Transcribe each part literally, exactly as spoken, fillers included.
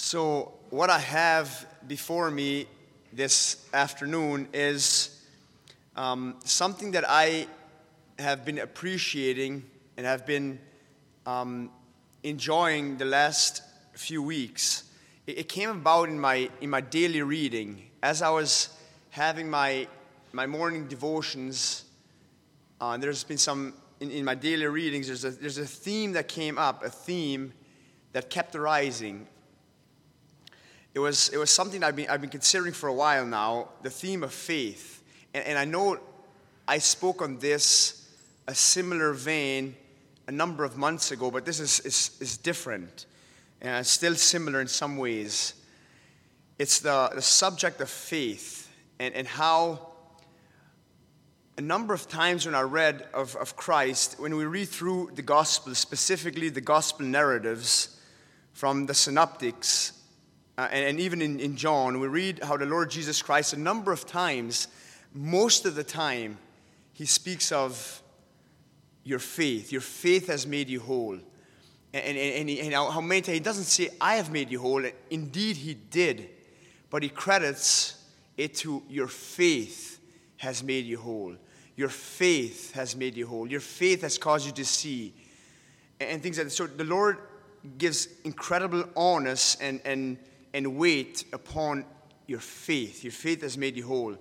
So what I have before me this afternoon is um, something that I have been appreciating and have been um, enjoying the last few weeks. It, it came about in my in my daily reading as I was having my my morning devotions. Uh, there's been some in, in my daily readings. There's a there's a theme that came up, a theme that kept arising. It was it was something I've been I've been considering for a while now, the theme of faith. And, and I know I spoke on this a similar vein a number of months ago, but this is is, is different and still similar in some ways. It's the, the subject of faith and, and how a number of times when I read of, of Christ, when we read through the gospel, specifically the gospel narratives from the synoptics, Uh, and, and even in, in John, we read how the Lord Jesus Christ, a number of times, most of the time, he speaks of your faith. Your faith has made you whole. And, and, and, he, and how many times, he doesn't say, I have made you whole. Indeed, he did. But he credits it to your faith has made you whole. Your faith has made you whole. Your faith has caused you to see. And, and things like that. So the Lord gives incredible honest and and and wait upon your faith. Your faith has made you whole.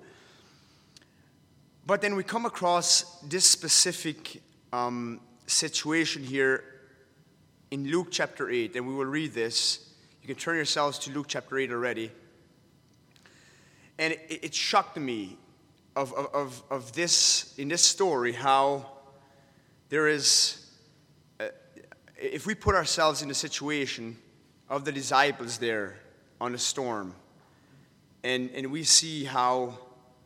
But then we come across this specific um, situation here in Luke chapter eight, and we will read this. You can turn yourselves to Luke chapter eight already. And it, it shocked me of, of, of this, in this story, how there is, uh, if we put ourselves in the situation of the disciples there, on a storm, and and we see how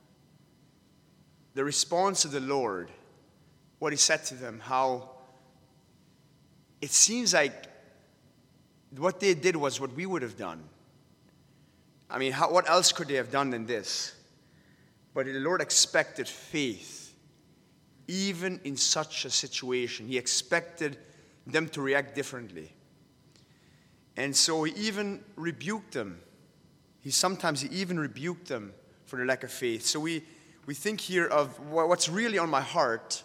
the response of the Lord, what he said to them, how it seems like what they did was what we would have done. I mean, how, what else could they have done than this? But the Lord expected faith, even in such a situation. He expected them to react differently. And so he even rebuked them. He sometimes he even rebuked them for their lack of faith. So we, we think here of what's really on my heart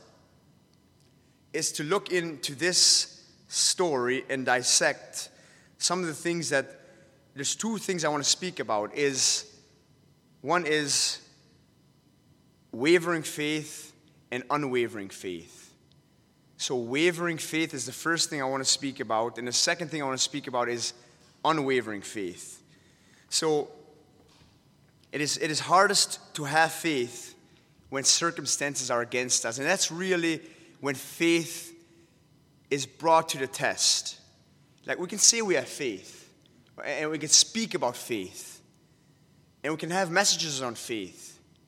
is to look into this story and dissect some of the things that, there's two things I want to speak about. Is one is wavering faith and unwavering faith. So wavering faith is the first thing I want to speak about. And the second thing I want to speak about is unwavering faith. So it is it is hardest to have faith when circumstances are against us. And that's really when faith is brought to the test. Like we can say we have faith. And we can speak about faith. And we can have messages on faith.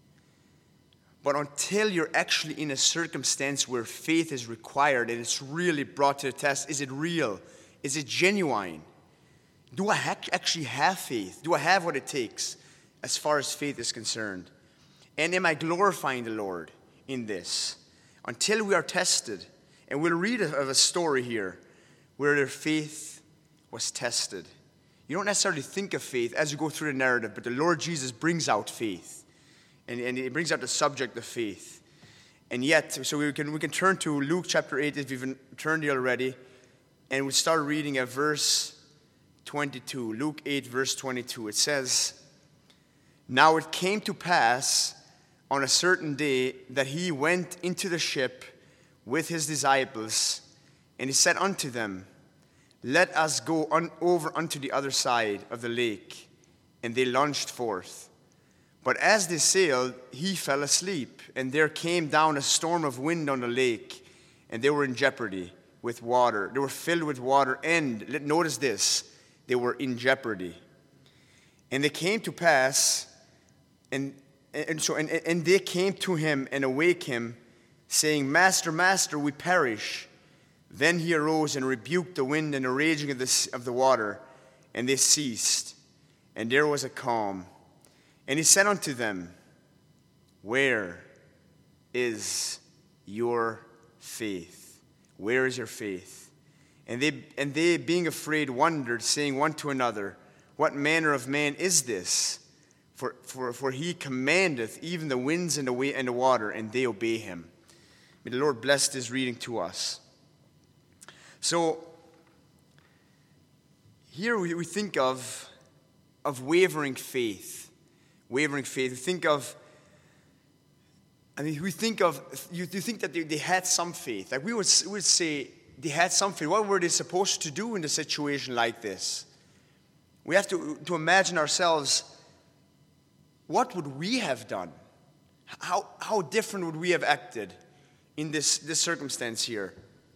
But until you're actually in a circumstance where faith is required and it's really brought to the test, is it real? Is it genuine? Do I ha- actually have faith? Do I have what it takes as far as faith is concerned? And am I glorifying the Lord in this? Until we are tested, and we'll read of a story here where their faith was tested. You don't necessarily think of faith as you go through the narrative, but the Lord Jesus brings out faith. And, and it brings out the subject of faith. And yet, so we can we can turn to Luke chapter eight if you've turned here already. And we start reading at verse twenty-two. Luke eight, verse twenty-two. It says, Now it came to pass on a certain day that he went into the ship with his disciples. And he said unto them, Let us go on over unto the other side of the lake. And they launched forth. But as they sailed, he fell asleep, and there came down a storm of wind on the lake, and they were in jeopardy with water. They were filled with water, and notice this, they were in jeopardy. And they came to pass, and and so and, and they came to him and awake him, saying, Master, Master, we perish. Then he arose and rebuked the wind and the raging of the of the water, and they ceased, and there was a calm. And he said unto them, Where is your faith? Where is your faith? And they, and they being afraid, wondered, saying one to another, what manner of man is this? For, for, for he commandeth even the winds and the, wa- and the water, and they obey him. May the Lord bless this reading to us. So, here we, we think of, of wavering faith. Wavering faith. We think of, I mean, we think of, you, you think that they, they had some faith. Like we would, we would say they had some faith. What were they supposed to do in a situation like this? We have to, to imagine ourselves, what would we have done? How, how different would we have acted in this, this circumstance here?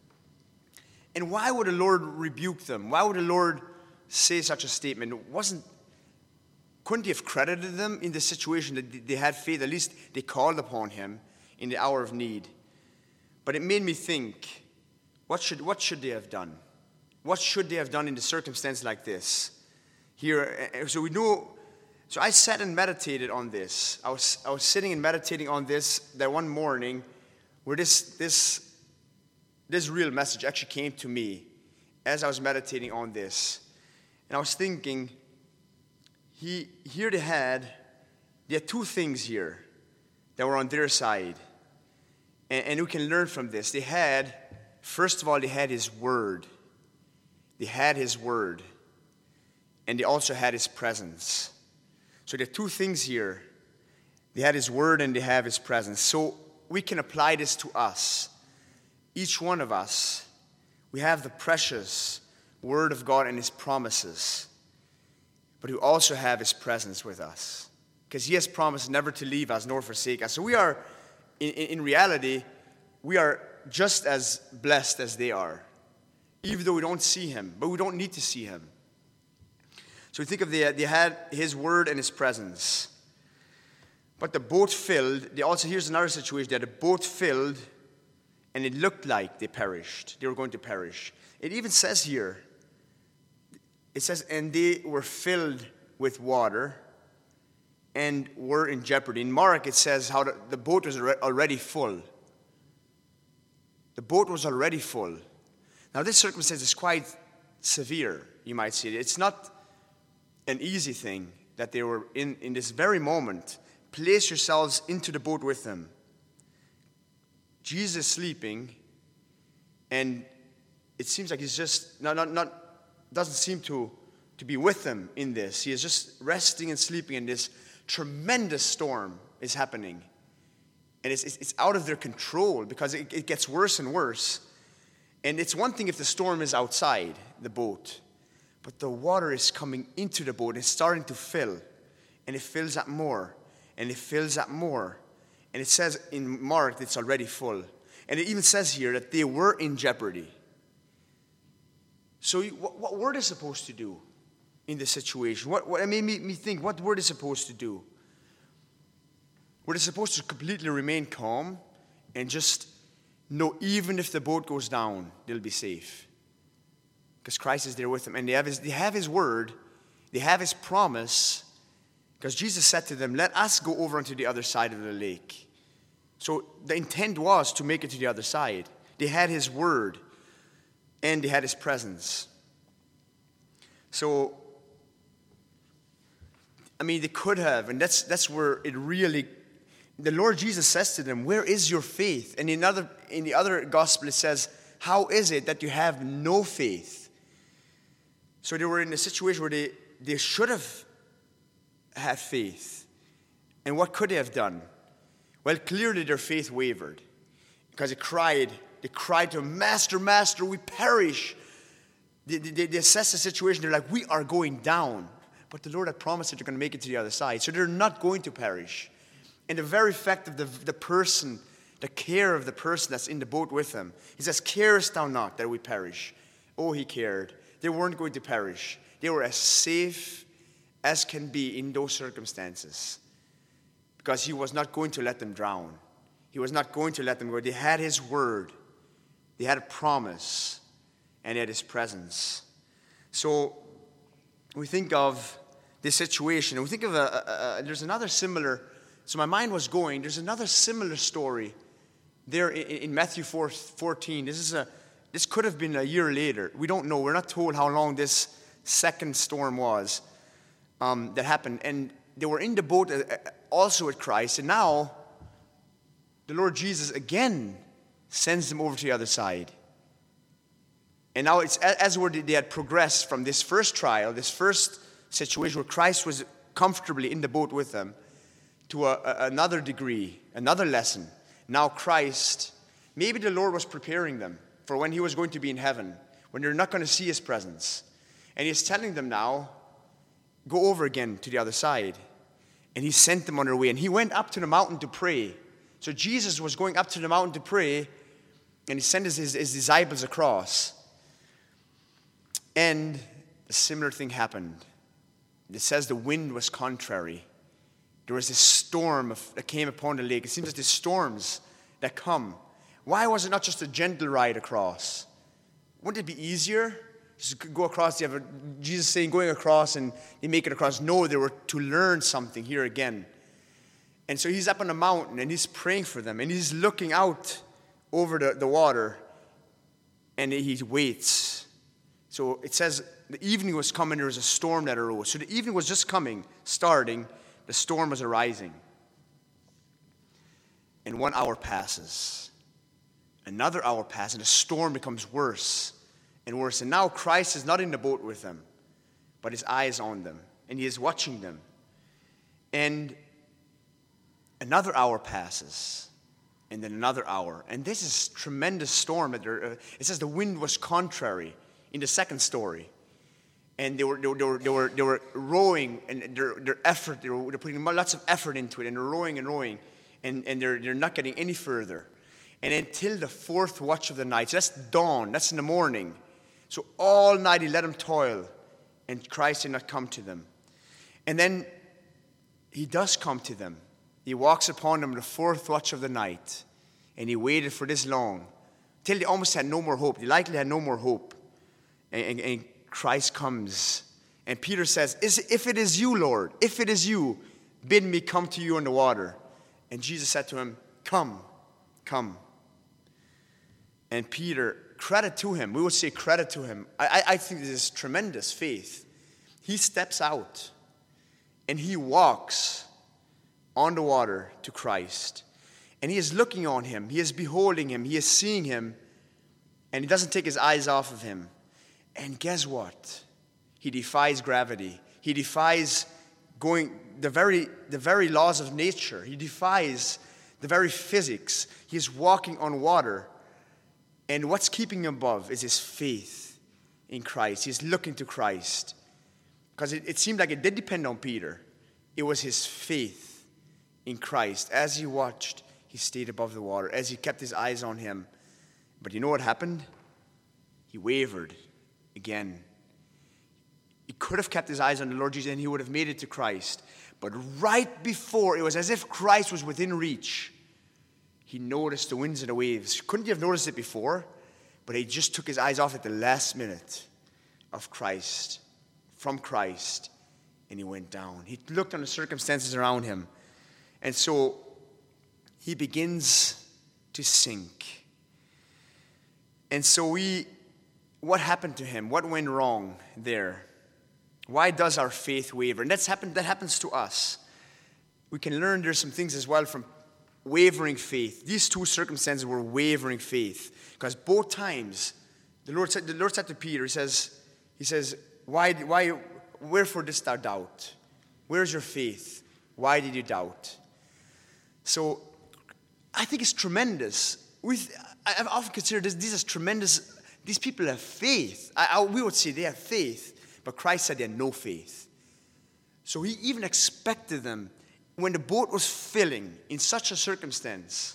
And why would the Lord rebuke them? Why would the Lord say such a statement? Wasn't, couldn't he have credited them in the situation that they had faith? At least they called upon him in the hour of need. But it made me think, what should, what should they have done? What should they have done in a circumstance like this? Here, so we know, so I sat and meditated on this. I was, I was sitting and meditating on this that one morning where this, this, this real message actually came to me as I was meditating on this. And I was thinking, he, here they had, they had two things here that were on their side. And, and we can learn from this. They had, first of all, they had his word. They had his word. And they also had his presence. So there are two things here. They had his word and they have his presence. So we can apply this to us. Each one of us, we have the precious word of God and his promises. But we also have his presence with us. Because he has promised never to leave us nor forsake us. So we are, in, in reality, we are just as blessed as they are. Even though we don't see him. But we don't need to see him. So we think of the, they had his word and his presence. But the boat filled. They also, here's another situation. They had a boat filled, and it looked like they perished. They were going to perish. It even says here, it says, and they were filled with water and were in jeopardy. In Mark, it says how the, the boat was already full. The boat was already full. Now, this circumstance is quite severe, you might say. It's not an easy thing that they were in, in this very moment. Place yourselves into the boat with them. Jesus is sleeping, and it seems like he's just not, not, not doesn't seem to, to be with them in this. He is just resting and sleeping, and this tremendous storm is happening. And it's, it's out of their control because it, it gets worse and worse. And it's one thing if the storm is outside the boat, but the water is coming into the boat. It's starting to fill. And it fills up more. And it fills up more. And it says in Mark that it's already full. And it even says here that they were in jeopardy. So what, what were they supposed to do in this situation? What, what it made me, me think, what were they supposed to do? Were they supposed to completely remain calm and just know even if the boat goes down, they'll be safe? Because Christ is there with them. And they have his, they have his word. They have his promise. Because Jesus said to them, let us go over onto the other side of the lake. So the intent was to make it to the other side. They had his word. And they had his presence. So, I mean, they could have. And that's, that's where it really, the Lord Jesus says to them, where is your faith? And in, other, in the other gospel it says, how is it that you have no faith? So they were in a situation where they, they should have had faith. And what could they have done? Well, clearly their faith wavered. Because they cried, they cried to him, Master, Master, we perish. They, they, they assess the situation, they're like, we are going down. But the Lord had promised that they're going to make it to the other side. So they're not going to perish. And the very fact of the, the person, the care of the person that's in the boat with him, he says, carest thou not that we perish? Oh, he cared. They weren't going to perish. They were as safe as can be in those circumstances. Because he was not going to let them drown. He was not going to let them go. They had his word. They had a promise. And they had his presence. So we think of this situation. And we think of, a, a, a, there's another similar, so my mind was going, there's another similar story there in, in Matthew fourteen. This is a, this could have been a year later. We don't know. We're not told how long this second storm was. um, that happened. And they were in the boat uh, also with Christ. And now the Lord Jesus again sends them over to the other side. And now it's as where they had progressed from this first trial, this first situation where Christ was comfortably in the boat with them, to a, a, another degree, another lesson. Now Christ, maybe the Lord was preparing them for when he was going to be in heaven, when they're not going to see his presence. And he's telling them now, go over again to the other side. And he sent them on their way. And he went up to the mountain to pray. So Jesus was going up to the mountain to pray, and he sent his, his, his disciples across. And a similar thing happened. It says the wind was contrary. There was this storm of, that came upon the lake. It seems like these storms that come. Why was it not just a gentle ride across? Wouldn't it be easier? Just go across. You have a, Jesus saying going across and you make it across. No, they were to learn something here again. And so he's up on the mountain and he's praying for them. And he's looking out over the, the water. And he waits. So it says the evening was coming. There was a storm that arose. So the evening was just coming, starting. The storm was arising. And one hour passes. Another hour passes. And the storm becomes worse and worse. And now Christ is not in the boat with them, but his eye is on them. And he is watching them. And another hour passes. And then another hour. And this is tremendous storm. That uh, it says the wind was contrary in the second story. And they were they were they were they were, they were rowing, and their their effort they were they're putting lots of effort into it, and they're rowing and rowing, and, and they're they're not getting any further. And until the fourth watch of the night, so that's dawn, that's in the morning. So all night he let them toil, and Christ did not come to them. And then he does come to them. He walks upon them the fourth watch of the night, and he waited for this long, till they almost had no more hope. They likely had no more hope. And, and, and Christ comes, and Peter says, is, if it is you, Lord, if it is you, bid me come to you on the water. And Jesus said to him, come, come. And Peter, credit to him, we would say credit to him. I, I think this is tremendous faith. He steps out, and he walks on the water to Christ. And he is looking on him, he is beholding him, he is seeing him, and he doesn't take his eyes off of him. And guess what? He defies gravity. He defies going the very the very laws of nature. He defies the very physics. He is walking on water. And what's keeping him above is his faith in Christ. He's looking to Christ. Because it, it seemed like it did depend on Peter. It was his faith in Christ. As he watched, he stayed above the water. As he kept his eyes on him. But you know what happened? He wavered. Again, he could have kept his eyes on the Lord Jesus and he would have made it to Christ. But right before, it was as if Christ was within reach. He noticed the winds and the waves. Couldn't you have noticed it before? But he just took his eyes off at the last minute of Christ, from Christ, and he went down. He looked on the circumstances around him. And so he begins to sink. And so we... What happened to him? What went wrong there? Why does our faith waver? And that's happened, that happens to us. We can learn there's some things as well from wavering faith. These two circumstances were wavering faith. Because both times, the Lord said, the Lord said to Peter, he says, he says, why, why, wherefore didst thou doubt? Where's your faith? Why did you doubt? So I think it's tremendous. We've, I've often considered this, these as tremendous. These people have faith. I, I, we would say they have faith, but Christ said they had no faith. So he even expected them, when the boat was filling in such a circumstance,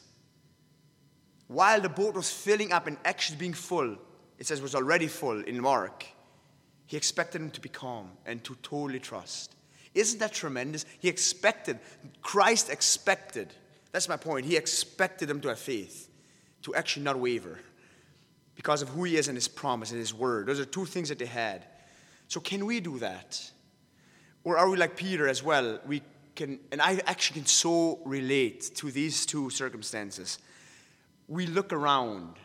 while the boat was filling up and actually being full, it says it was already full in Mark, he expected them to be calm and to totally trust. Isn't that tremendous? He expected, Christ expected, that's my point, he expected them to have faith, to actually not waver. Because of who he is and his promise and his word. Those are two things that they had. So can we do that? Or are we like Peter as well? We can, and I actually can so relate to these two circumstances. We look around.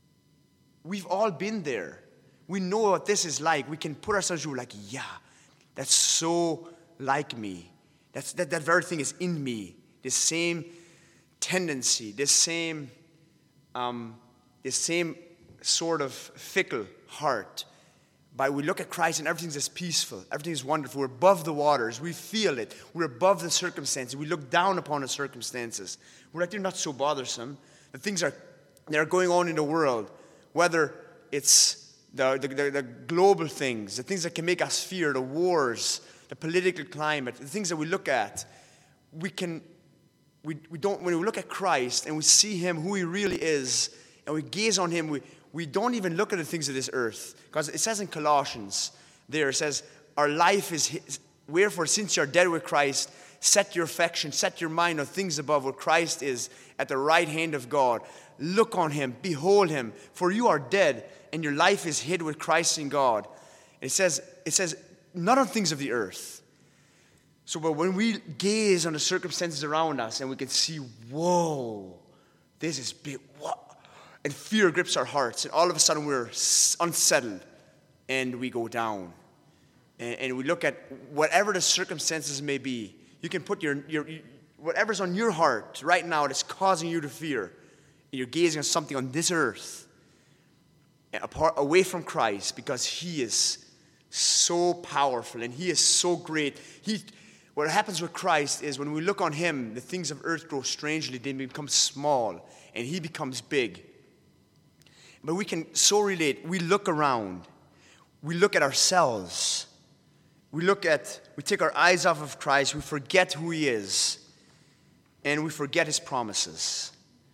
We've all been there. We know what this is like. We can put ourselves through like, yeah, that's so like me. That's, that, that very thing is in me. This same tendency, this same, um, this same sort of fickle heart. But we look at Christ and everything's just peaceful. Everything is wonderful. We're above the waters. We feel it. We're above the circumstances. We look down upon the circumstances. We're like, they're not so bothersome. The things are, that are going on in the world, whether it's the, the, the, the global things, the things that can make us fear, the wars, the political climate, the things that we look at, we can, we, we don't, when we look at Christ and we see him, who he really is, and we gaze on him, we, we don't even look at the things of this earth. Because it says in Colossians there, it says, our life is his, wherefore since you're dead with Christ, set your affection, set your mind on things above where Christ is at the right hand of God. Look on him, behold him, for you are dead, and your life is hid with Christ in God. It says, it says, not on things of the earth. So but when we gaze on the circumstances around us and we can see, whoa, this is big, what? And fear grips our hearts, and all of a sudden we're unsettled, and we go down. And, and we look at whatever the circumstances may be. You can put your, your, whatever's on your heart right now that's causing you to fear, and you're gazing on something on this earth, apart, away from Christ, because he is so powerful and he is so great. He, what happens with Christ is when we look on him, the things of earth grow strangely, they become small, and he becomes big. But we can so relate. We look around. We look at ourselves. We look at, we take our eyes off of Christ. We forget who he is. And we forget his promises.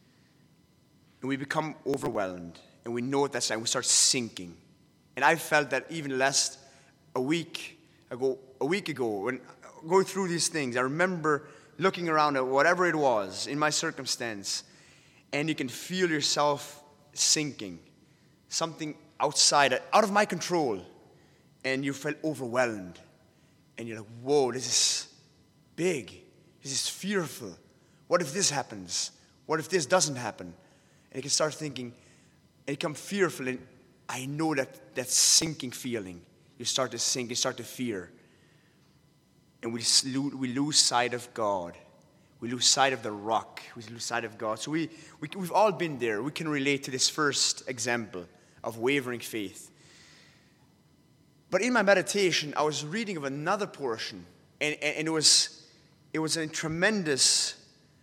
And we become overwhelmed. And we know that's right. We start sinking. And I felt that even last a week ago, a week ago, when going through these things, I remember looking around at whatever it was in my circumstance, and you can feel yourself sinking, something outside, out of my control, and you felt overwhelmed, and you're like, whoa, this is big, this is fearful. What if this happens? What if this doesn't happen? And you can start thinking, and you become fearful, and I know that that sinking feeling. You start to sink, you start to fear, and we we lose sight of God. We lose sight of the rock. We lose sight of God. So we, we, we've all been there. We can relate to this first example of wavering faith. But in my meditation, I was reading of another portion, and, and, and it was it was a tremendous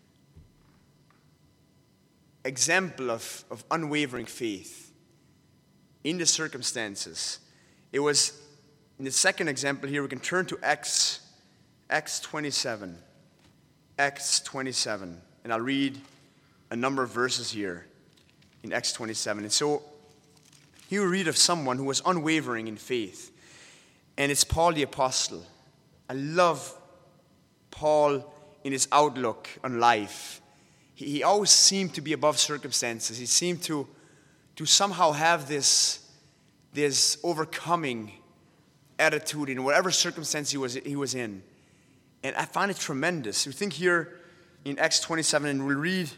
example of, of unwavering faith in the circumstances. It was, in the second example here, we can turn to Acts, Acts twenty-seven. Acts twenty-seven, and I'll read a number of verses here in Acts twenty-seven. And so here we read of someone who was unwavering in faith, and it's Paul the Apostle. I love Paul in his outlook on life. He, he always seemed to be above circumstances. He seemed to, to somehow have this, this overcoming attitude in whatever circumstance he was, he was in. And I find it tremendous. We think here in Acts twenty-seven, and we'll read,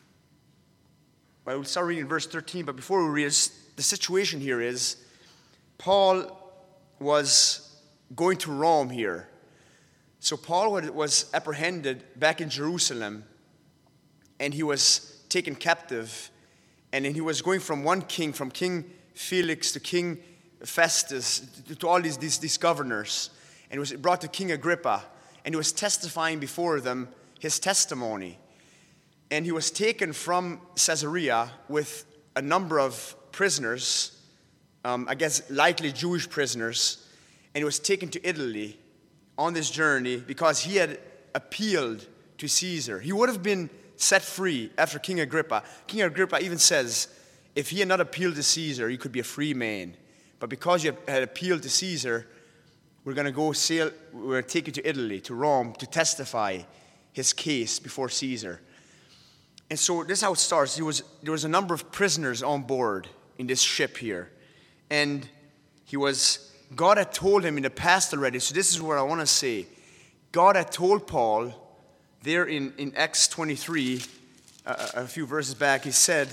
well, we'll start reading verse thirteen, but before we read, the situation here is, Paul was going to Rome here. So Paul was apprehended back in Jerusalem, and he was taken captive, and then he was going from one king, from King Felix to King Festus, to all these, these, these governors, and was brought to King Agrippa. And he was testifying before them his testimony. And he was taken from Caesarea with a number of prisoners, um, I guess likely Jewish prisoners, and he was taken to Italy on this journey because he had appealed to Caesar. He would have been set free after King Agrippa. King Agrippa even says, if he had not appealed to Caesar, he could be a free man. But because you had appealed to Caesar, we're going to go sail, we're going to take you to Italy, to Rome, to testify his case before Caesar. And so this is how it starts. There was, there was a number of prisoners on board in this ship here. And he was, God had told him in the past already, so this is what I want to say. God had told Paul, there in, in Acts twenty-three, uh, a few verses back, he said,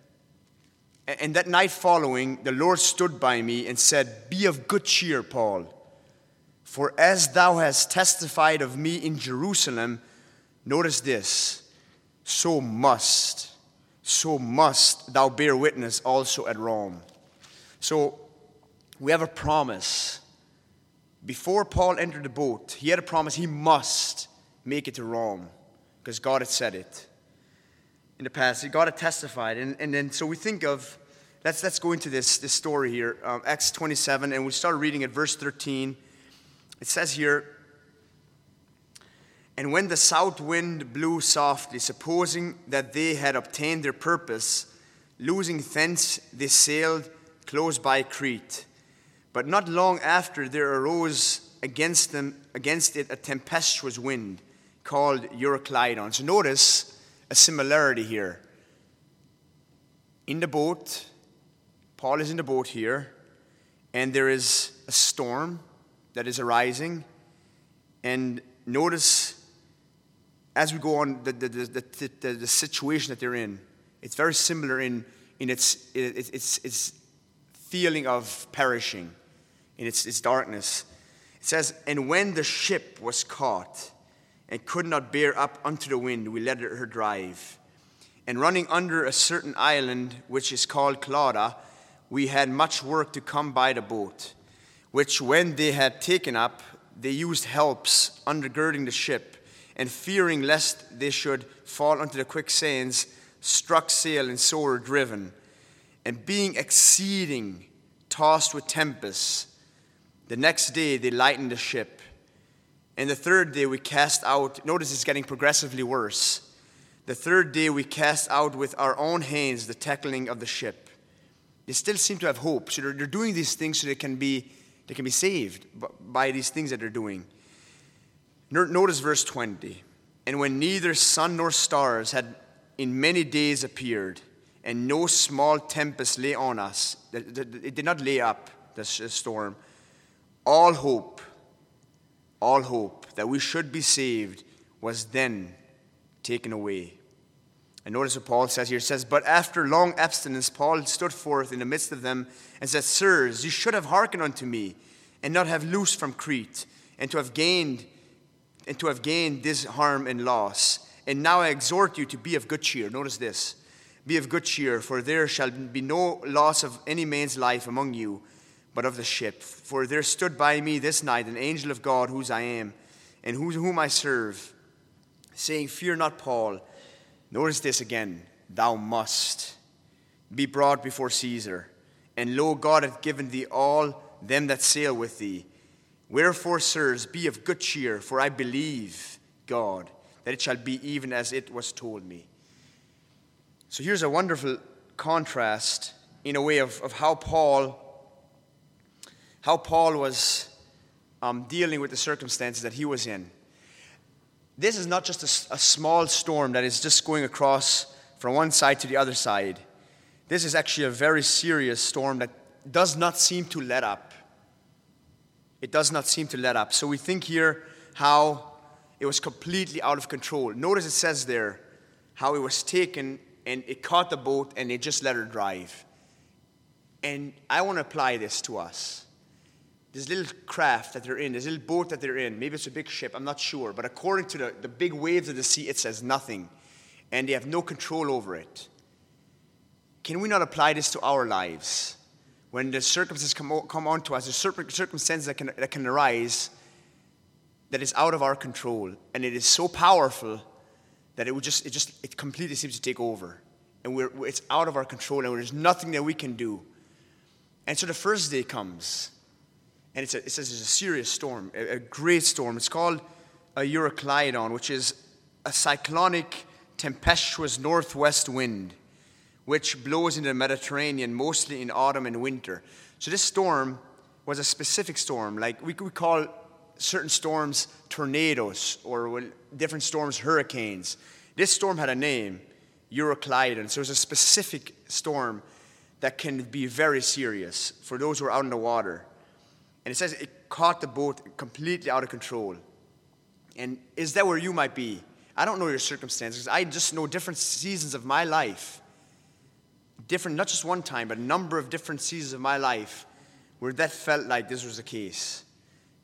and that night following, the Lord stood by me and said, be of good cheer, Paul. For as thou hast testified of me in Jerusalem, notice this, so must, so must thou bear witness also at Rome. So we have a promise. Before Paul entered the boat, he had a promise he must make it to Rome because God had said it in the past. God had testified. And, and then so we think of, let's, let's go into this, this story here, um, Acts twenty-seven, and we start reading at verse thirteen. It says here, and when the south wind blew softly, supposing that they had obtained their purpose, losing thence they sailed close by Crete. But not long after there arose against them against it a tempestuous wind called Euroclydon. So notice a similarity here. In the boat, Paul is in the boat here, and there is a storm that is arising. And notice as we go on the, the, the, the, the situation that they're in. It's very similar in, in its, its, its, its feeling of perishing, in its, its darkness. It says, and when the ship was caught and could not bear up unto the wind, we let her drive. And running under a certain island, which is called Clauda, we had much work to come by the boat, which when they had taken up, they used helps undergirding the ship, and fearing lest they should fall unto the quicksands, struck sail and so were driven. And being exceeding tossed with tempests, the next day they lightened the ship. And the third day we cast out, notice it's getting progressively worse. The third day we cast out with our own hands the tackling of the ship. They still seem to have hope. So they're, they're doing these things so they can be they can be saved by these things that they're doing. Notice verse twenty. And when neither sun nor stars had in many days appeared, and no small tempest lay on us, it did not lay up, the storm, all hope, all hope that we should be saved was then taken away. And notice what Paul says here. It says, but after long abstinence, Paul stood forth in the midst of them and said, sirs, you should have hearkened unto me, and not have loosed from Crete, and to have gained and to have gained this harm and loss. And now I exhort you to be of good cheer. Notice this. Be of good cheer, for there shall be no loss of any man's life among you, but of the ship. For there stood by me this night an angel of God, whose I am, and whom I serve, saying, fear not, Paul. Notice this again. Thou must be brought before Caesar. And lo, God hath given thee all them that sail with thee. Wherefore, sirs, be of good cheer, for I believe God, that it shall be even as it was told me. So here's a wonderful contrast in a way of, of how Paul how Paul was um, dealing with the circumstances that he was in. This is not just a, a small storm that is just going across from one side to the other side. This is actually a very serious storm that does not seem to let up. It does not seem to let up. So we think here how it was completely out of control. Notice it says there how it was taken and it caught the boat and they just let her drive. And I want to apply this to us. This little craft that they're in, this little boat that they're in, maybe it's a big ship, I'm not sure. But according to the, the big waves of the sea, it says nothing. And they have no control over it. Can we not apply this to our lives? When the circumstances come, come on to us, there's certain circumstances that can, that can arise that is out of our control. And it is so powerful that it would just, it just, it completely seems to take over. And we're, it's out of our control and there's nothing that we can do. And so the first day comes. And it's a, it says it's a serious storm, a, a great storm. It's called a Euroclydon, which is a cyclonic, tempestuous northwest wind, which blows into the Mediterranean mostly in autumn and winter. So this storm was a specific storm. Like we could call certain storms tornadoes, or different storms hurricanes. This storm had a name, Euroclydon. So it was a specific storm that can be very serious for those who are out in the water. And it says it caught the boat completely out of control. And is that where you might be? I don't know your circumstances. I just know different seasons of my life. Different, not just one time, but a number of different seasons of my life where that felt like this was the case.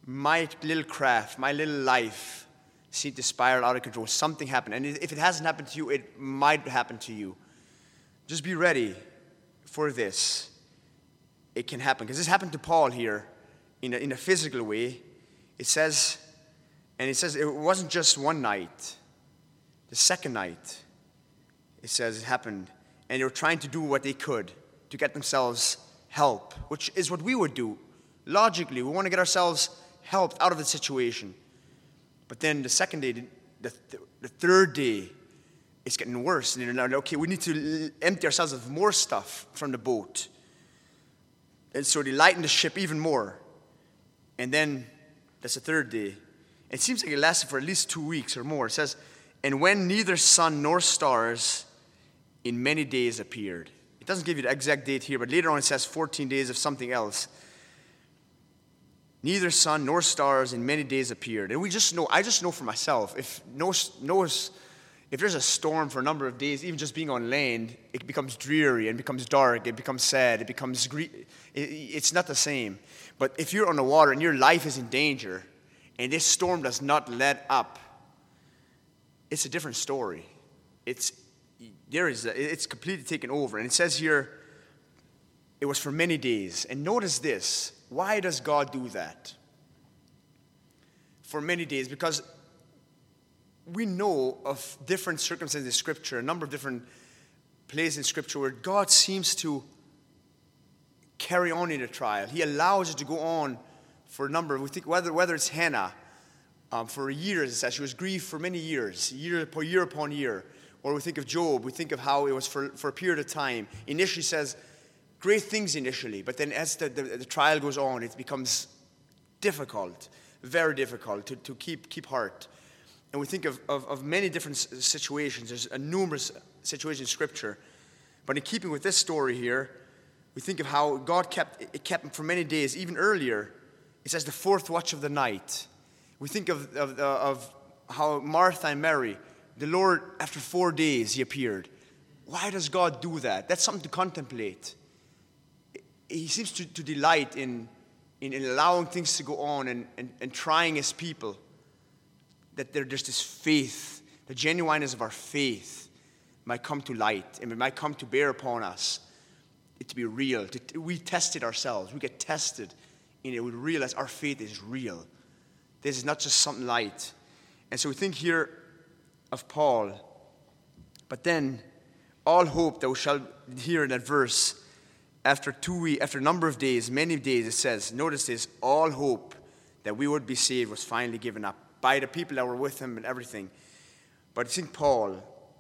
my little craft, my little life seemed to spiral out of control. Something happened. And if it hasn't happened to you, it might happen to you. Just be ready for this. It can happen. Because this happened to Paul here in a, in a physical way. It says, and it says it wasn't just one night. The second night, it says it happened. And they were trying to do what they could to get themselves help, which is what we would do. Logically, we want to get ourselves helped out of the situation. But then the second day, the, the, the third day, it's getting worse. And they're like, okay, we need to empty ourselves of more stuff from the boat. And so they lighten the ship even more. And then that's the third day. It seems like it lasted for at least two weeks or more. It says, and when neither sun nor stars in many days appeared. It doesn't give you the exact date here, but later on it says fourteen days of something else. Neither sun nor stars in many days appeared. And we just know, I just know for myself, if no, no, if there's a storm for a number of days, even just being on land, it becomes dreary and becomes dark, it becomes sad, it becomes, gre- it, it's not the same. But if you're on the water and your life is in danger, and this storm does not let up, it's a different story. It's, there is a, it's completely taken over. And it says here, it was for many days. And notice this. Why does God do that? For many days. Because we know of different circumstances in Scripture, a number of different places in Scripture where God seems to carry on in a trial. He allows it to go on for a number of, we think whether, whether it's Hannah, um, for years, it says she was grieved for many years, year upon year upon year. Or we think of Job, we think of how it was for, for a period of time. Initially says, great things initially, but then as the, the, the trial goes on, it becomes difficult, very difficult to, to keep keep heart. And we think of, of, of many different situations. There's a numerous situations in Scripture. But in keeping with this story here, we think of how God kept it kept him for many days, even earlier. It says the fourth watch of the night. We think of, of, of how Martha and Mary, the Lord, after four days, he appeared. Why does God do that? That's something to contemplate. He seems to, to delight in, in, in allowing things to go on and, and, and trying his people. That there, there's this faith, the genuineness of our faith might come to light and it might come to bear upon us. It to be real. To, we test it ourselves. We get tested in it. We realize our faith is real. This is not just something light. And so we think here of Paul. But then, all hope that we shall hear in that verse, after two weeks, after a number of days, many days, it says, notice this, all hope that we would be saved was finally given up by the people that were with him and everything. But I think Paul,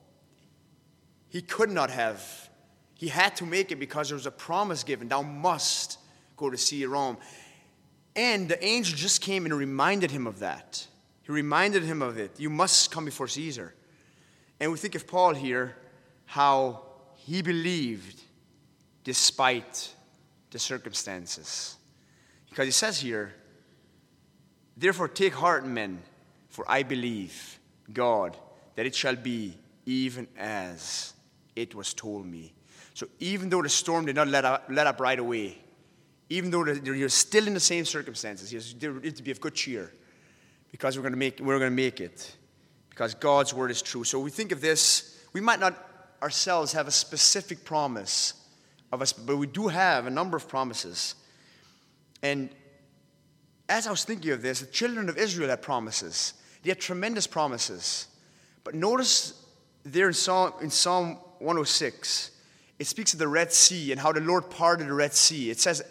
he could not have, he had to make it because there was a promise given, thou must go to see Rome. And the angel just came and reminded him of that. He reminded him of it. You must come before Caesar. And we think of Paul here, how he believed despite the circumstances. Because he says here, therefore take heart, men, for I believe, God, that it shall be even as it was told me. So even though the storm did not let up, let up right away, even though you're still in the same circumstances, you need to be of good cheer. Because we're going to make we're going to make it, because God's word is true. So we think of this. We might not ourselves have a specific promise of us, but we do have a number of promises. And as I was thinking of this, the children of Israel had promises. They had tremendous promises. But notice there in Psalm in Psalm one oh six, it speaks of the Red Sea and how the Lord parted the Red Sea. It says,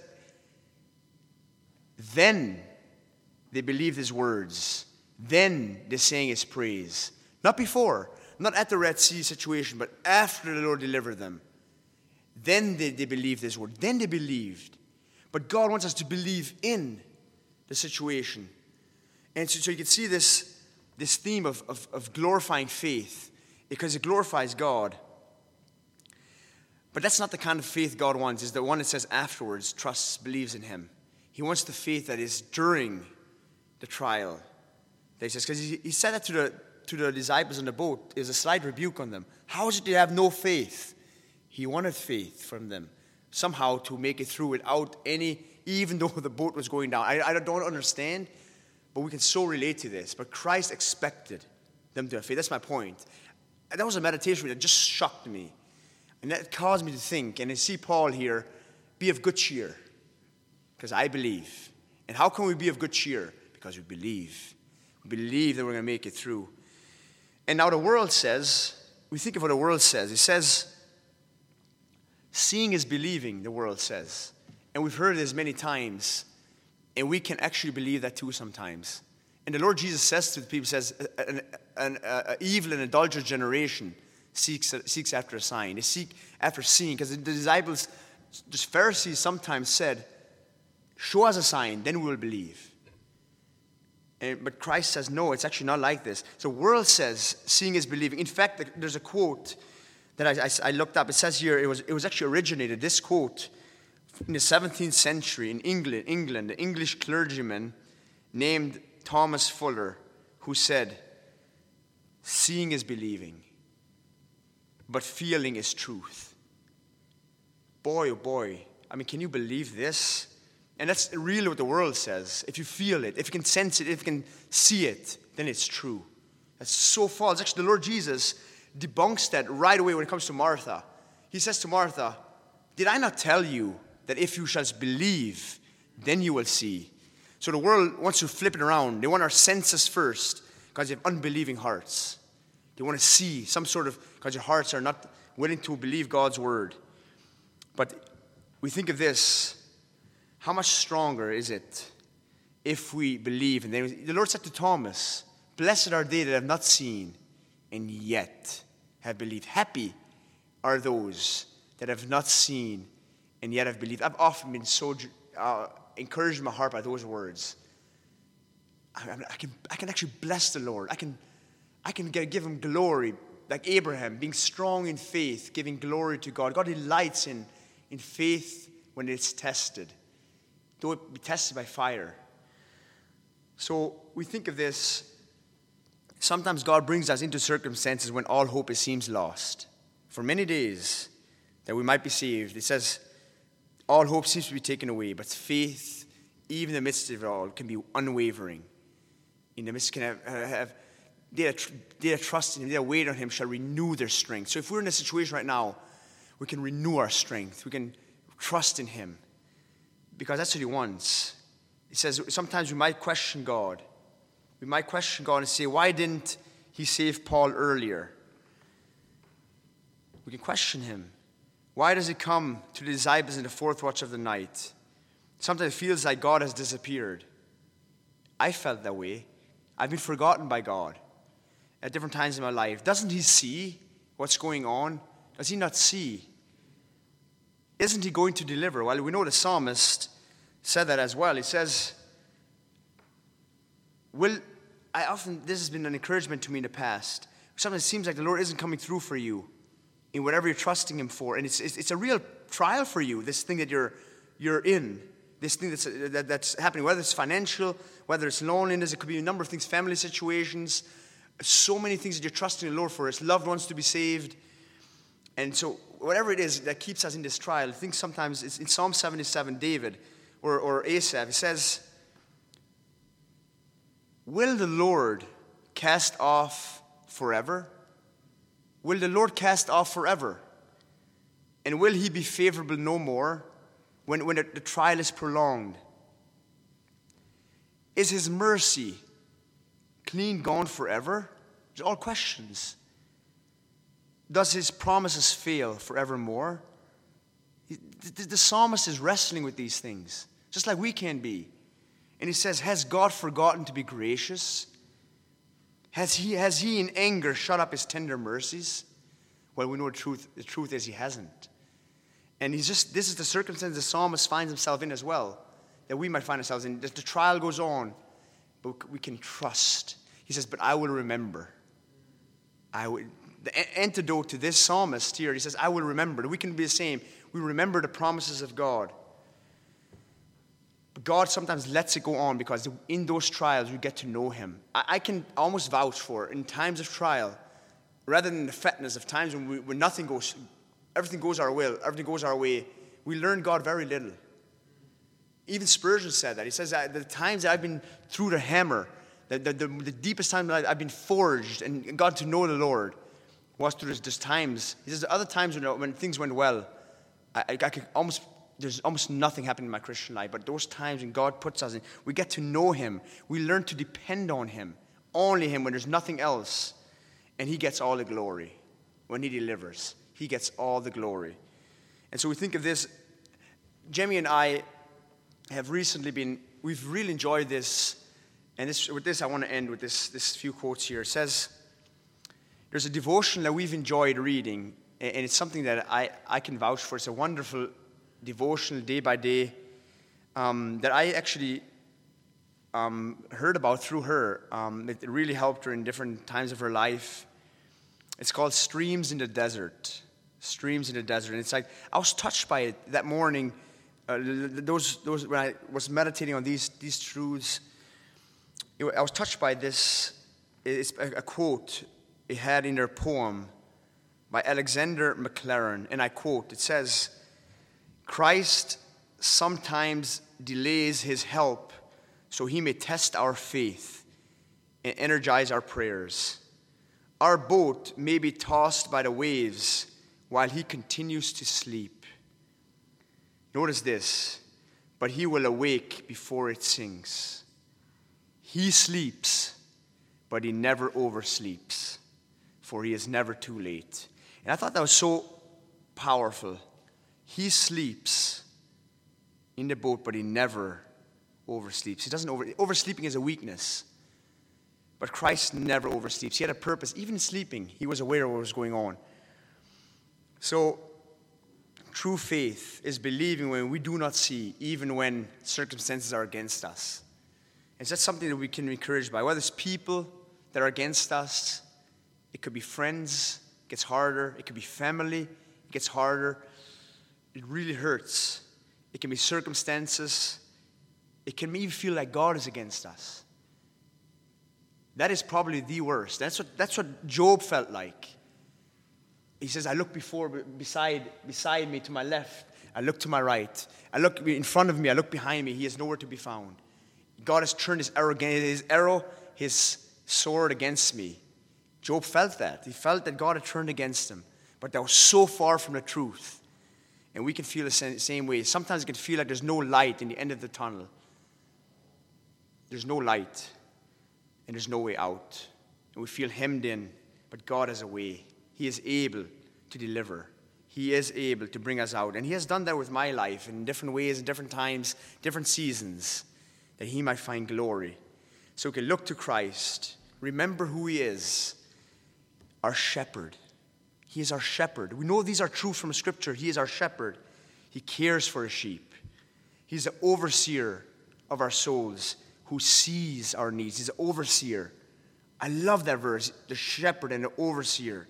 then they believed his words. Then they sang his praise. Not before, not at the Red Sea situation, but after the Lord delivered them. Then they, they believed his word. Then they believed. But God wants us to believe in the situation. And so, so you can see this, this theme of, of, of glorifying faith, because it glorifies God. But that's not the kind of faith God wants. It's the one that says afterwards, trusts, believes in him. He wants the faith that is during the trial. That he says, because he, he said that to the to the disciples on the boat, is a slight rebuke on them. How is it they have no faith? He wanted faith from them, somehow to make it through without any, even though the boat was going down. I, I don't understand but we can so relate to this. But Christ expected them to have faith. That's my point. And that was a meditation that just shocked me. And that caused me to think. And I see Paul here, be of good cheer, because I believe. And how can we be of good cheer? Because we believe. We believe that we're going to make it through. And now the world says, we think of what the world says. It says, seeing is believing, the world says. And we've heard this many times. And we can actually believe that too sometimes. And the Lord Jesus says to the people, says, an, an, an evil and adulterous generation seeks, seeks after a sign. They seek after seeing. Because the disciples, the Pharisees sometimes said, show us a sign, then we will believe. And, but Christ says, no, it's actually not like this. So the world says, seeing is believing. In fact, there's a quote that I, I, I looked up. It says here, it was, it was actually originated, this quote, in the seventeenth century in England, England, an English clergyman named Thomas Fuller, who said, seeing is believing, but feeling is truth. Boy, oh boy, I mean, can you believe this? And that's really what the world says. If you feel it, if you can sense it, if you can see it, then it's true. That's so false. Actually, the Lord Jesus debunks that right away when it comes to Martha. He says to Martha, did I not tell you that if you shall believe, then you will see? So the world wants to flip it around. They want our senses first because they have unbelieving hearts. They want to see some sort of, because your hearts are not willing to believe God's word. But we think of this, how much stronger is it if we believe? And then the Lord said to Thomas, blessed are they that have not seen and yet have believed. Happy are those that have not seen and yet have believed. I've often been so uh, encouraged in my heart by those words. I, I, can, I can actually bless the Lord. I can, I can get, give him glory, like Abraham, being strong in faith, giving glory to God. God delights in, in faith when it's tested, though it be tested by fire. So we think of this. Sometimes God brings us into circumstances when all hope seems lost. For many days that we might be saved, it says, all hope seems to be taken away, but faith, even in the midst of it all, can be unwavering. In the midst, can have, have they, that, they that trust in him, they that wait on him shall renew their strength. So if we're in a situation right now, we can renew our strength. We can trust in him, because that's what he wants. He says sometimes we might question God. We might question God and say, why didn't he save Paul earlier? We can question him. Why does he come to the disciples in the fourth watch of the night? Sometimes it feels like God has disappeared. I felt that way. I've been forgotten by God at different times in my life. Doesn't he see what's going on? Does he not see? Isn't he going to deliver? Well, we know the psalmist said that as well. He says, will, I often, this has been an encouragement to me in the past. Sometimes it seems like the Lord isn't coming through for you in whatever you're trusting him for. And it's, it's, it's a real trial for you, this thing that you're, you're in, this thing that's, that, that's happening, whether it's financial, whether it's loneliness, it could be a number of things, family situations, so many things that you're trusting the Lord for. It's loved ones to be saved. And so whatever it is that keeps us in this trial, I think sometimes it's in Psalm seventy-seven, David, or, or Asaph, it says, will the Lord cast off forever? Will the Lord cast off forever? And will he be favorable no more when, when the, the trial is prolonged? Is his mercy clean gone forever? These are all questions. Does his promises fail forevermore? The, the psalmist is wrestling with these things, just like we can be. And he says, has God forgotten to be gracious? Has he, has he in anger shut up his tender mercies? Well, we know the truth. The truth is he hasn't. And he's just, this is the circumstance the psalmist finds himself in as well, that we might find ourselves in. The trial goes on, but we can trust. He says, but I will remember. I will, the antidote to this psalmist here, he says, I will remember. We can be the same. We remember the promises of God. But God sometimes lets it go on because in those trials we get to know him. I, I can almost vouch for, in times of trial, rather than the fatness of times when, we, when nothing goes, everything goes our will, everything goes our way, we learn God very little. Even Spurgeon said that. He says that the times that I've been through the hammer, the, the, the, the deepest time that I've been forged and got to know the Lord was through these times. He says the other times when, when things went well, I, I, I could almost, there's almost nothing happening in my Christian life. But those times when God puts us in, we get to know Him. We learn to depend on Him, only Him, when there's nothing else. And He gets all the glory. When He delivers, He gets all the glory. And so we think of this. Jemmy and I have recently been, we've really enjoyed this. And this, with this, I want to end with this, this few quotes here. It says, there's a devotion that we've enjoyed reading, and it's something that I, I can vouch for. It's a wonderful devotional day by day um, that I actually um, heard about through her. Um, it really helped her in different times of her life. It's called Streams in the Desert. Streams in the Desert. And it's like, I was touched by it that morning. Uh, those, those, when I was meditating on these, these truths, it, I was touched by this. It's a, a quote it had in their poem by Alexander McLaren, and I quote, it says, Christ sometimes delays His help so He may test our faith and energize our prayers. Our boat may be tossed by the waves while He continues to sleep. Notice this, but He will awake before it sinks. He sleeps, but He never oversleeps, for He is never too late. And I thought that was so powerful. He sleeps in the boat, but He never oversleeps. He doesn't over, oversleeping is a weakness. But Christ never oversleeps. He had a purpose. Even sleeping, He was aware of what was going on. So, true faith is believing when we do not see, even when circumstances are against us. It's just something that we can be encouraged by. Whether it's people that are against us, it could be friends, it gets harder. It could be family, it gets harder. It really hurts. It can be circumstances. It can even feel like God is against us. That is probably the worst. That's what, that's what Job felt like. He says, I look before, beside, beside me to my left. I look to my right. I look in front of me. I look behind me. He is nowhere to be found. God has turned his arrow, his arrow, his sword against me. Job felt that. He felt that God had turned against him. But that was so far from the truth. And we can feel the same way. Sometimes it can feel like there's no light in the end of the tunnel. There's no light. And there's no way out. And we feel hemmed in. But God has a way. He is able to deliver. He is able to bring us out. And He has done that with my life in different ways, in different times, different seasons, that He might find glory. So we can look to Christ, remember who He is, our shepherd. He is our shepherd. We know these are true from Scripture. He is our shepherd. He cares for His sheep. He's the overseer of our souls who sees our needs. He's the overseer. I love that verse, the shepherd and the overseer.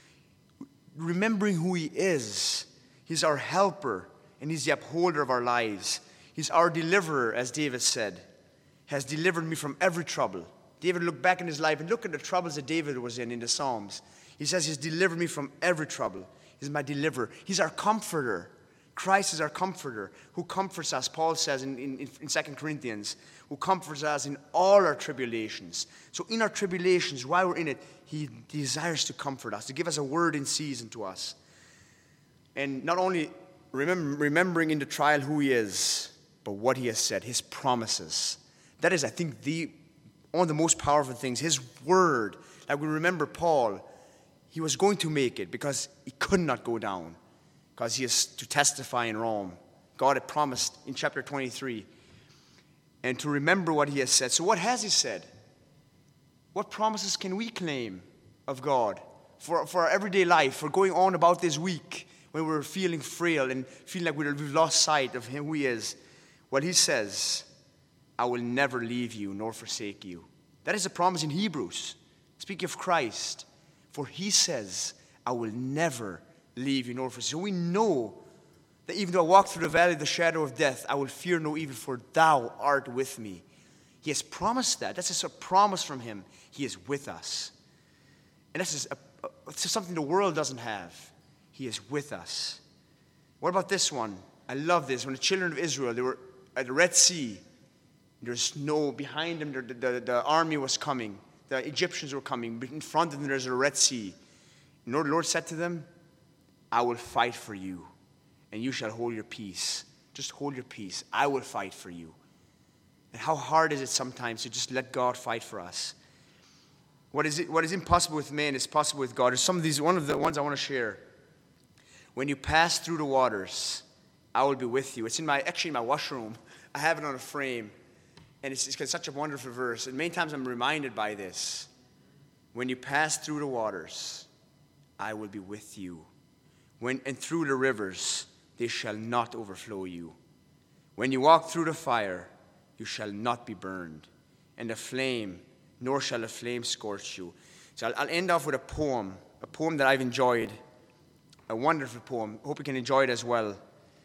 Remembering who He is. He's our helper, and He's the upholder of our lives. He's our deliverer, as David said, has delivered me from every trouble. David looked back in his life and look at the troubles that David was in in the Psalms. He says He's delivered me from every trouble. He's my deliverer. He's our comforter. Christ is our comforter, who comforts us, Paul says in, in, in Second Corinthians, who comforts us in all our tribulations. So in our tribulations, while we're in it, He desires to comfort us, to give us a word in season to us. And not only remember, remembering in the trial who He is, but what He has said, His promises. That is, I think, the one of the most powerful things. His word. Like we remember Paul, he was going to make it because he could not go down. Because he is to testify in Rome. God had promised in chapter twenty-three. And to remember what He has said. So what has He said? What promises can we claim of God for, for our everyday life, for going on about this week when we're feeling frail and feeling like we've lost sight of Him, who He is? Well, He says, I will never leave you nor forsake you. That is a promise in Hebrews. Speaking of Christ. For He says, I will never leave you nor forsake you. So we know that even though I walk through the valley of the shadow of death, I will fear no evil, for Thou art with me. He has promised that. That's just a promise from Him. He is with us. And this is a, a, it's something the world doesn't have. He is with us. What about this one? I love this. When the children of Israel, they were at the Red Sea. There's no, behind them, the, the, the army was coming. The Egyptians were coming. In front of them, there's a Red Sea. You know what the Lord said to them? I will fight for you, and you shall hold your peace. Just hold your peace. I will fight for you. And how hard is it sometimes to just let God fight for us? What is it? What is impossible with man is possible with God. There's some of these, one of the ones I want to share. When you pass through the waters, I will be with you. It's in my, actually in my washroom. I have it on a frame. And it's, it's such a wonderful verse. And many times I'm reminded by this. When you pass through the waters, I will be with you. When, and through the rivers, they shall not overflow you. When you walk through the fire, you shall not be burned. And the flame, nor shall the flame scorch you. So I'll, I'll end off with a poem, a poem that I've enjoyed, a wonderful poem. I hope you can enjoy it as well.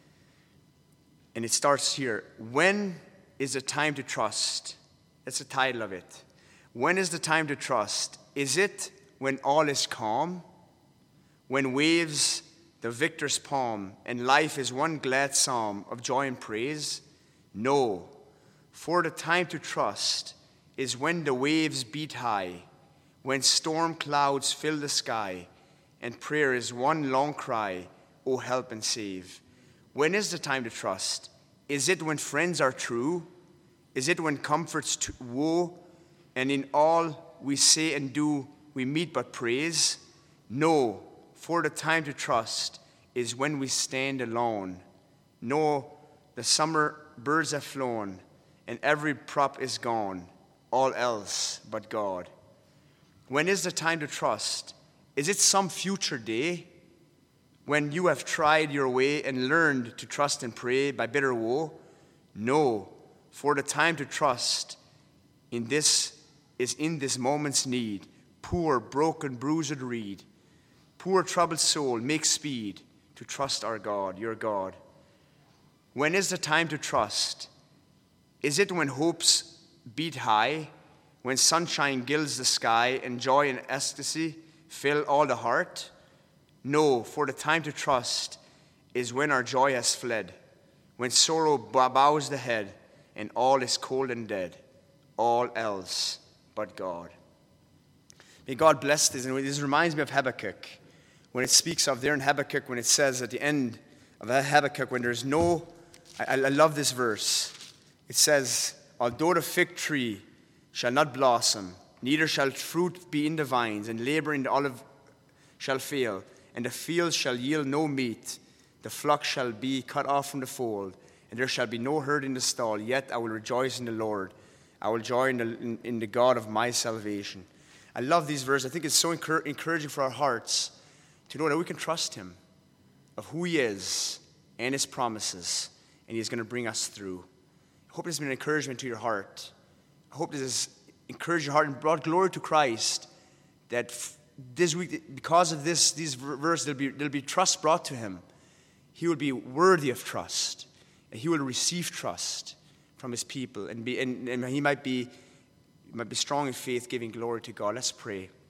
And it starts here. When is the time to trust? That's the title of it. When is the time to trust? Is it when all is calm? When waves the victor's palm and life is one glad psalm of joy and praise? No, for the time to trust is when the waves beat high, when storm clouds fill the sky, and prayer is one long cry, oh help and save. When is the time to trust? Is it when friends are true? Is it when comforts to woe, and in all we say and do we meet but praise? No, for the time to trust is when we stand alone. No, the summer birds have flown, and every prop is gone, all else but God. When is the time to trust? Is it some future day when you have tried your way and learned to trust and pray by bitter woe? No, for the time to trust in this is in this moment's need. Poor, broken, bruised reed, poor, troubled soul, make speed to trust our God, your God. When is the time to trust? Is it when hopes beat high, when sunshine gilds the sky and joy and ecstasy fill all the heart? No, for the time to trust is when our joy has fled, when sorrow bows the head and all is cold and dead, all else but God. May God bless this. And this reminds me of Habakkuk, when it speaks of there in Habakkuk, when it says at the end of Habakkuk, when there's no, I, I love this verse. It says, although the fig tree shall not blossom, neither shall fruit be in the vines, and labor in the olive shall fail, and the fields shall yield no meat, the flock shall be cut off from the fold, and there shall be no herd in the stall, yet I will rejoice in the Lord. I will joy in the, in, in the God of my salvation. I love these verses. I think it's so encour- encouraging for our hearts to know that we can trust him of who he is and his promises, and he's going to bring us through. I hope this has been an encouragement to your heart. I hope this has encouraged your heart and brought glory to Christ, that f- this week, because of this, these verses, there'll be, there'll be trust brought to him. He will be worthy of trust, and he will receive trust from his people, and, be, and, and he might be, he might be strong in faith, giving glory to God. Let's pray.